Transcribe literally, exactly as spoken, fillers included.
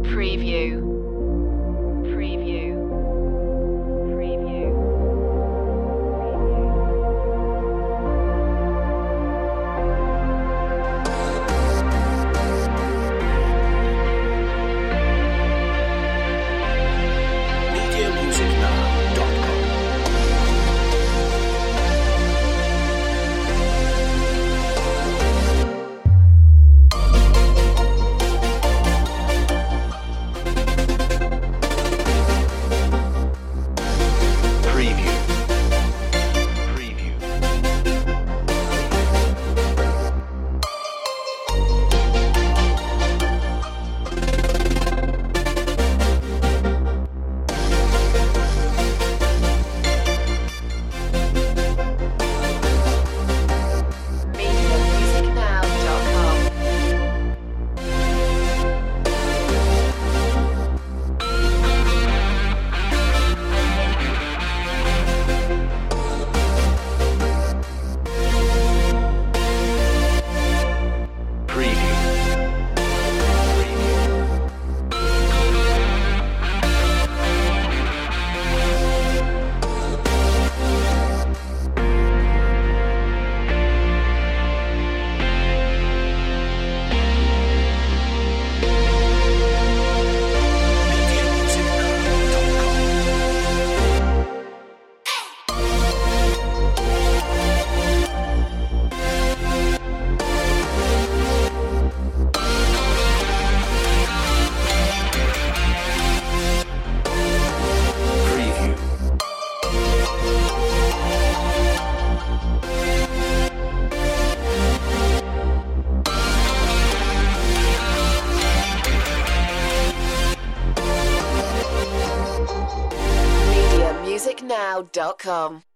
Preview. Preview. Preview. media music now dot com. Preview. Preview. media music now dot com. Preview. Preview. media music now dot com. Preview. media music now dot com.